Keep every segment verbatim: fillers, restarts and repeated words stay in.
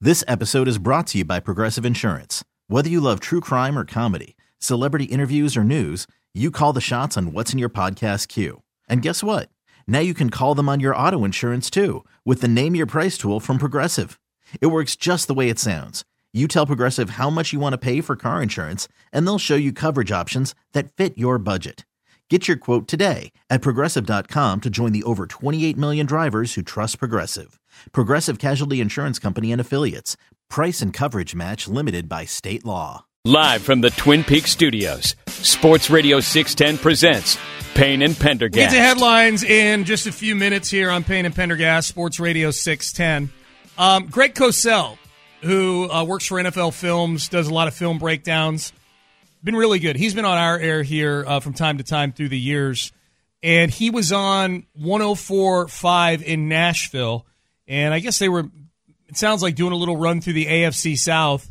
This episode is brought to you by Progressive Insurance. Whether you love true crime or comedy, celebrity interviews or news, you call the shots on what's in your podcast queue. And guess what? Now you can call them on your auto insurance too with the Name Your Price tool from Progressive. It works just the way it sounds. You tell Progressive how much you want to pay for car insurance, and they'll show you coverage options that fit your budget. Get your quote today at Progressive dot com to join the over twenty-eight million drivers who trust Progressive. Progressive Casualty Insurance Company and Affiliates. Price and coverage match limited by state law. Live from the Twin Peaks studios, Sports Radio six ten presents Payne and Pendergast. We'll get to headlines in just a few minutes here on Payne and Pendergast, Sports Radio six ten. Um, Greg Cosell, who uh, works for N F L Films, does a lot of film breakdowns, been really good. He's been on our air here uh, from time to time through the years, and he was on one oh four point five in Nashville, and I guess they were, it sounds like, doing a little run through the A F C South.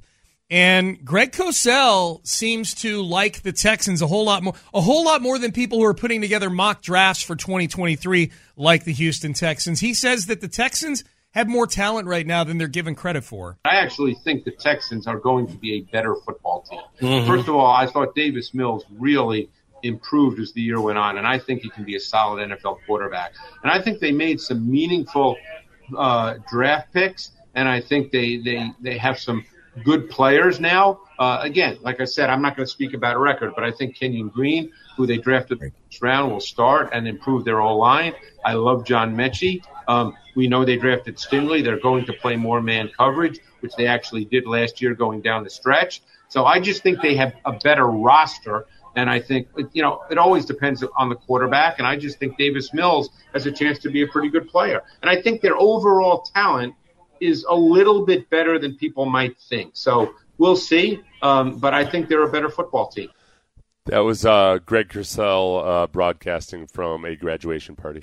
And Greg Cosell seems to like the Texans a whole lot more, a whole lot more than people who are putting together mock drafts for twenty twenty-three, like the Houston Texans. He says that the Texans have more talent right now than they're given credit for. I actually think the Texans are going to be a better football team. Mm-hmm. First of all, I thought Davis Mills really improved as the year went on, and I think he can be a solid N F L quarterback. And I think they made some meaningful uh, draft picks, and I think they, they, they have some good players now. Uh, again, like I said, I'm not going to speak about a record, but I think Kenyon Green, who they drafted in the first round, will start and improve their O-line. I love John Mechie. Um, we know they drafted Stingley. They're going to play more man coverage, which they actually did last year going down the stretch. So I just think they have a better roster. And I think, you know, it always depends on the quarterback. And I just think Davis Mills has a chance to be a pretty good player. And I think their overall talent is a little bit better than people might think. So we'll see. Um, but I think they're a better football team. That was uh, Greg Cosell uh, broadcasting from a graduation party.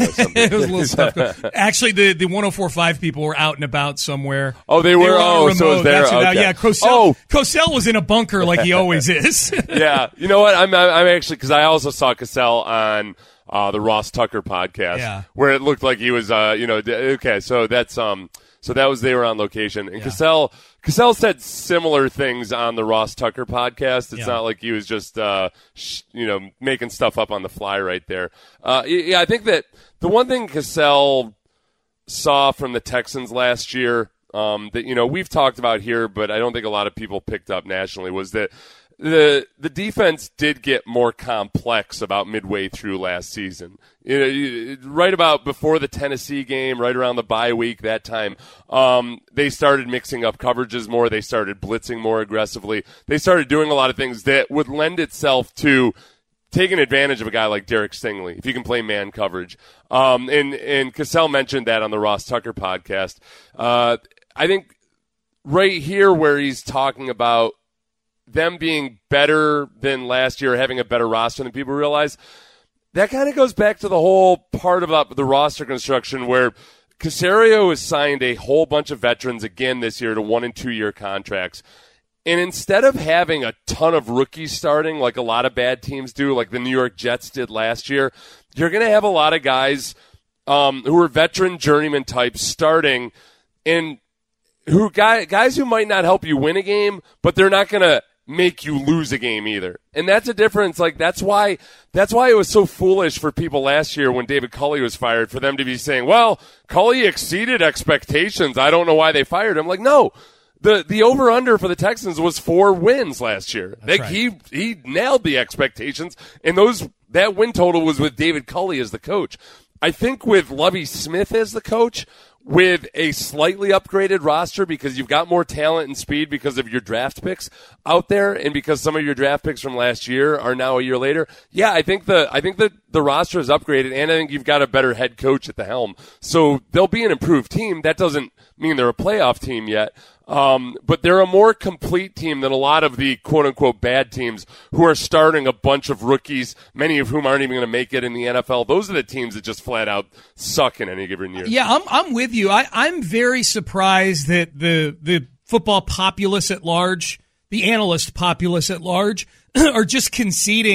It was a little stuff. Actually, the, the one oh four point five people were out and about somewhere. Oh, they were? They were oh, so it was there? Okay. That, yeah, Cosell, oh. Cosell was in a bunker like he always is. Yeah. You know what? I'm, I'm actually, because I also saw Cosell on uh, the Ross Tucker podcast, yeah, where it looked like he was, uh, you know, okay, so that's, um, so that was, they were on location. And yeah. Cosell, Cosell said similar things on the Ross Tucker podcast. It's yeah. not like he was just, uh, sh- you know, making stuff up on the fly right there. Uh, yeah, I think that the one thing Cosell saw from the Texans last year, um, that, you know, we've talked about here, but I don't think a lot of people picked up nationally, was that the the defense did get more complex about midway through last season. You know, right about before the Tennessee game, right around the bye week, that time, um, they started mixing up coverages more. They started blitzing more aggressively. They started doing a lot of things that would lend itself to taking advantage of a guy like Derek Stingley, if you can play man coverage. Um, and, and Cosell mentioned that on the Ross Tucker podcast. Uh, I think right here where he's talking about them being better than last year, having a better roster than people realize, that kind of goes back to the whole part about the roster construction where Caserio has signed a whole bunch of veterans again this year to one and two year contracts. And instead of having a ton of rookies starting like a lot of bad teams do, like the New York Jets did last year, you're going to have a lot of guys um, who are veteran journeyman types starting, and who guy, guys who might not help you win a game, but they're not going to make you lose a game either. And that's a difference. Like, that's why that's why it was so foolish for people last year when David Culley was fired, for them to be saying, well, Culley exceeded expectations, I don't know why they fired him. Like, no. The the over-under for the Texans was four wins last year. Like, right. He he nailed the expectations, and those that win total was with David Culley as the coach. I think with Lovie Smith as the coach, with a slightly upgraded roster because you've got more talent and speed because of your draft picks out there, and because some of your draft picks from last year are now a year later. Yeah, I think the I think the the roster is upgraded, and I think you've got a better head coach at the helm. So they'll be an improved team. That doesn't mean they're a playoff team yet. Um, but they're a more complete team than a lot of the quote-unquote bad teams who are starting a bunch of rookies, many of whom aren't even going to make it in the N F L. Those are the teams that just flat out suck in any given year. Yeah, I'm I'm with you. I, I'm very surprised that the the football populace at large, the analyst populace at large, are just conceding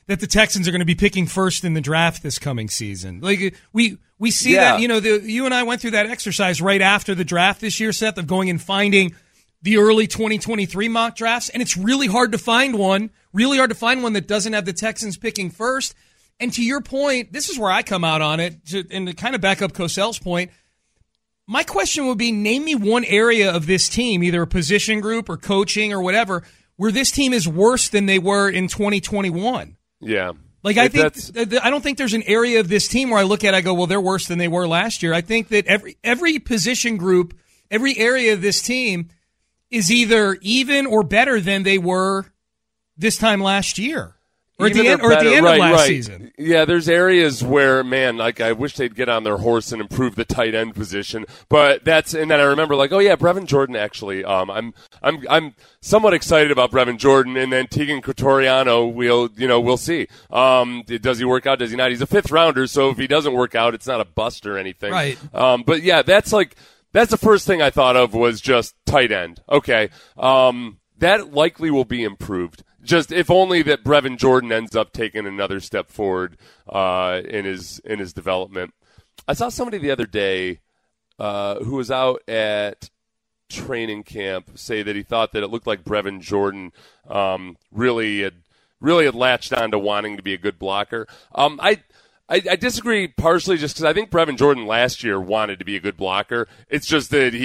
that the Texans are going to be picking first in the draft this coming season. Like we we see yeah. that, you know, the, you and I went through that exercise right after the draft this year, Seth, of going and finding the early twenty twenty-three mock drafts, and it's really hard to find one, really hard to find one that doesn't have the Texans picking first. And to your point, this is where I come out on it, to, and to kind of back up Cosell's point, my question would be, name me one area of this team, either a position group or coaching or whatever, where this team is worse than they were in twenty twenty-one. Yeah. Like, I think I don't think there's an area of this team where I look at it, I go, well, they're worse than they were last year. I think that every every position group, every area of this team is either even or better than they were this time last year. Or at the end, or at the end right, of last right. season. Yeah, there's areas where, man, like I wish they'd get on their horse and improve the tight end position. But that's, and then I remember like, oh yeah, Brevin Jordan actually. Um, I'm, I'm, I'm somewhat excited about Brevin Jordan, and then Tegan Cotoriano. We'll, you know, we'll see. Um, does he work out? Does he not? He's a fifth rounder, so if he doesn't work out, it's not a bust or anything. Right. Um, but yeah, that's like that's the first thing I thought of was just tight end. Okay. Um, that likely will be improved. Just if only that Brevin Jordan ends up taking another step forward uh, in his in his development. I saw somebody the other day uh, who was out at training camp say that he thought that it looked like Brevin Jordan um, really had really had latched on to wanting to be a good blocker. Um, I. I, I disagree partially just because I think Brevin Jordan last year wanted to be a good blocker. It's just that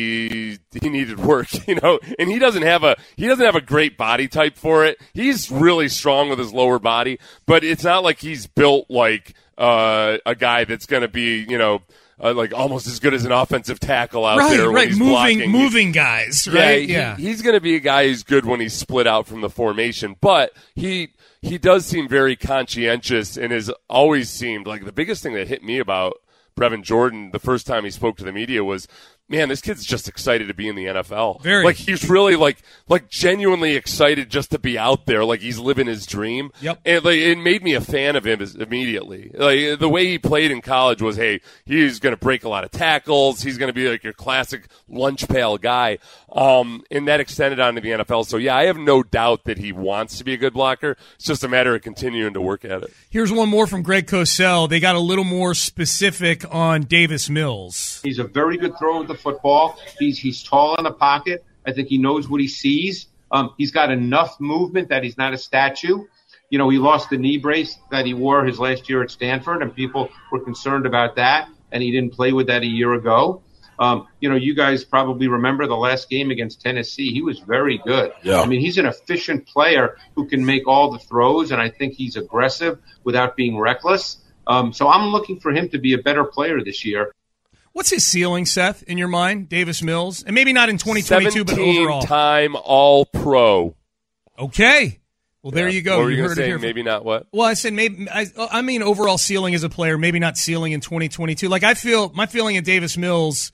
he he needed work, you know, and he doesn't have a he doesn't have a great body type for it. He's really strong with his lower body, but it's not like he's built like uh, a guy that's going to be, you know, uh, like almost as good as an offensive tackle out right, there when right, he's moving blocking. moving guys, Yeah, right? he, Yeah, he's going to be a guy who's good when he's split out from the formation, but he. He does seem very conscientious and has always seemed like the biggest thing that hit me about Brevin Jordan the first time he spoke to the media was, man, this kid's just excited to be in the N F L. Very. Like he's really like like genuinely excited just to be out there, like he's living his dream. Yep. And like it made me a fan of him immediately. Like the way he played in college was, hey, he's going to break a lot of tackles. He's going to be like your classic lunch pail guy. Um, and that extended onto the N F L. So yeah, I have no doubt that he wants to be a good blocker. It's just a matter of continuing to work at it. Here's one more from Greg Cosell. They got a little more specific on Davis Mills. He's a very good thrower with the football. He's he's tall in the pocket. I think he knows what he sees. Um, he's got enough movement that he's not a statue. You know, he lost the knee brace that he wore his last year at Stanford, and people were concerned about that, and he didn't play with that a year ago. Um, you know, you guys probably remember the last game against Tennessee. He was very good. Yeah. I mean, he's an efficient player who can make all the throws, and I think he's aggressive without being reckless. Um, so I'm looking for him to be a better player this year. What's his ceiling, Seth, in your mind, Davis Mills? And maybe not in twenty twenty-two, but overall. seventeen-time All-Pro. Okay. Well, there yeah. you go. What were you you heard say? it here. Maybe not what? Well, I said maybe. I, I mean overall ceiling as a player, maybe not ceiling in twenty twenty-two. Like I feel, my feeling of Davis Mills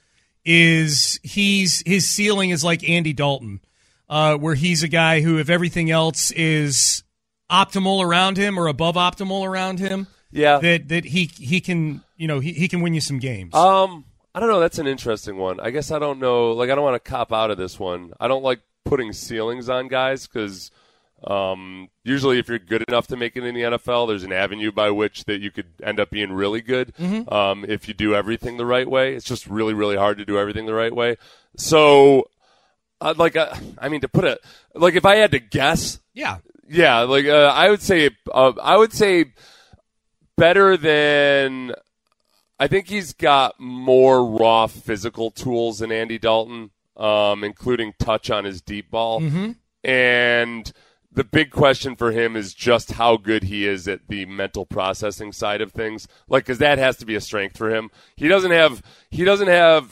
is he's his ceiling is like Andy Dalton, uh, where he's a guy who, if everything else is optimal around him or above optimal around him, yeah, that that he he can you know he, he can win you some games. Um, I don't know. That's an interesting one. I guess I don't know. Like I don't want to cop out of this one. I don't like putting ceilings on guys because. Um, usually if you're good enough to make it in the N F L, there's an avenue by which that you could end up being really good. Mm-hmm. Um, if you do everything the right way. It's just really, really hard to do everything the right way. So, uh, like, uh, I mean, to put it, like, if I had to guess, yeah, yeah, like, uh, I would say, uh, I would say better than, I think he's got more raw physical tools than Andy Dalton, um, including touch on his deep ball. Mm-hmm. And the big question for him is just how good he is at the mental processing side of things. Like, because that has to be a strength for him. He doesn't have he doesn't have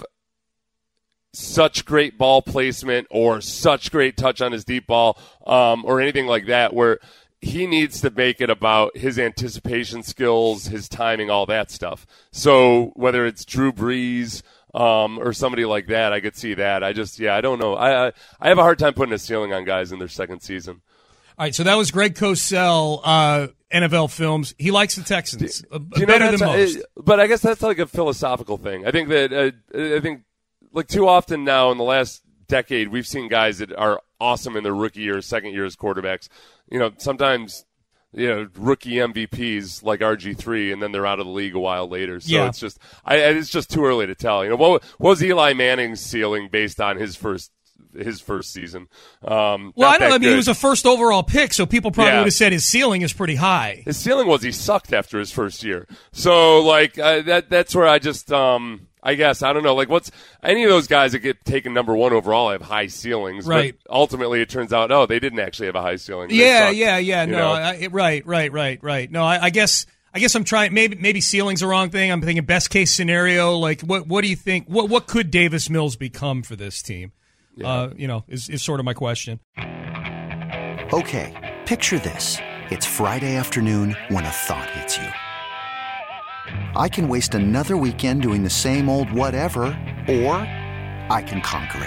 such great ball placement or such great touch on his deep ball um, or anything like that where he needs to make it about his anticipation skills, his timing, all that stuff. So whether it's Drew Brees Um, or somebody like that, I could see that. I just, yeah, I don't know. I, I I have a hard time putting a ceiling on guys in their second season. All right, so that was Greg Cosell, uh, N F L Films. He likes the Texans do, uh, do you better know than most. It, but I guess that's like a philosophical thing. I think that uh, I think like too often now in the last decade, we've seen guys that are awesome in their rookie year, second year as quarterbacks. You know, sometimes you know, rookie M V Ps like R G three, and then they're out of the league a while later. So yeah. it's just, I, it's just too early to tell. You know, what, what was Eli Manning's ceiling based on his first his first season? Um, well, I know. I mean, good. he was a first overall pick, so people probably yeah. would have said his ceiling is pretty high. His ceiling was he sucked after his first year. So, like, uh, that that's where I just, um, I guess, I don't know. Like, what's any of those guys that get taken number one overall have high ceilings, right? But ultimately, it turns out, oh, they didn't actually have a high ceiling. They yeah, sucked, yeah, yeah. you No, I, right, right, right, right. No, I, I guess, I guess I'm trying. Maybe, maybe ceiling's the wrong thing. I'm thinking best case scenario. Like, what, what do you think? What, what could Davis Mills become for this team? Yeah. Uh, you know, is is sort of my question. Okay, picture this: it's Friday afternoon when a thought hits you. I can waste another weekend doing the same old whatever, or I can conquer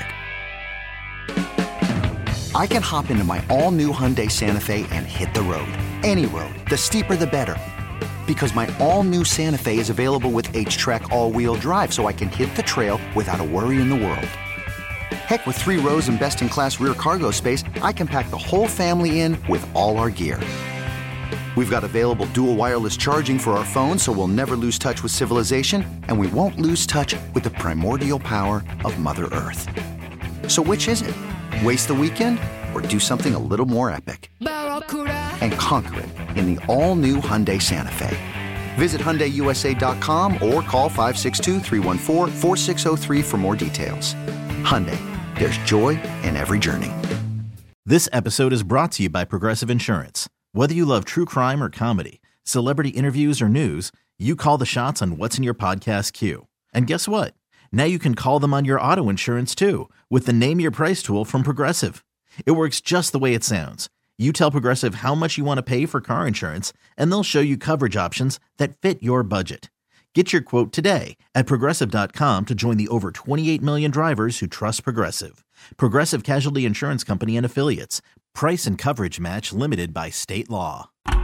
it. I can hop into my all-new Hyundai Santa Fe and hit the road. Any road. The steeper, the better. Because my all-new Santa Fe is available with H-Track all-wheel drive, so I can hit the trail without a worry in the world. Heck, with three rows and best-in-class rear cargo space, I can pack the whole family in with all our gear. We've got available dual wireless charging for our phones, so we'll never lose touch with civilization, and we won't lose touch with the primordial power of Mother Earth. So which is it? Waste the weekend or do something a little more epic? And conquer it in the all-new Hyundai Santa Fe. Visit Hyundai U S A dot com or call five six two, three one four, four six zero three for more details. Hyundai, there's joy in every journey. This episode is brought to you by Progressive Insurance. Whether you love true crime or comedy, celebrity interviews or news, you call the shots on what's in your podcast queue. And guess what? Now you can call them on your auto insurance too with the Name Your Price tool from Progressive. It works just the way it sounds. You tell Progressive how much you want to pay for car insurance, and they'll show you coverage options that fit your budget. Get your quote today at Progressive dot com to join the over twenty-eight million drivers who trust Progressive. Progressive Casualty Insurance Company and Affiliates. Price and coverage match limited by state law.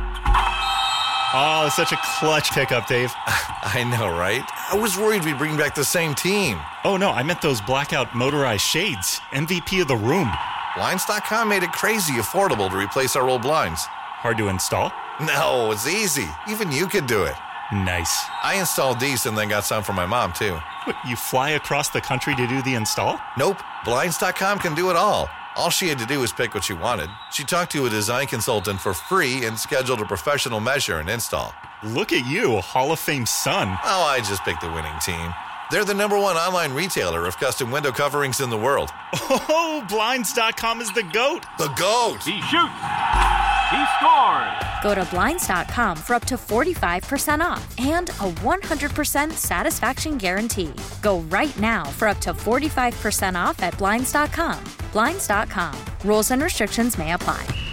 Oh, such a clutch pickup, Dave. I know, right? I was worried we'd bring back the same team. Oh, no, I meant those blackout motorized shades. M V P of the room. Blinds dot com made it crazy affordable to replace our old blinds. Hard to install? No, it's easy. Even you could do it. Nice. I installed these and then got some for my mom, too. What, you fly across the country to do the install? Nope. Blinds dot com can do it all. All she had to do was pick what she wanted. She talked to a design consultant for free and scheduled a professional measure and install. Look at you, Hall of Fame son. Oh, I just picked the winning team. They're the number one online retailer of custom window coverings in the world. Oh, Blinds dot com is the GOAT. The GOAT. He shoots. He scores. Go to Blinds dot com for up to forty-five percent off and a one hundred percent satisfaction guarantee. Go right now for up to forty-five percent off at Blinds dot com. Blinds dot com. Rules and restrictions may apply.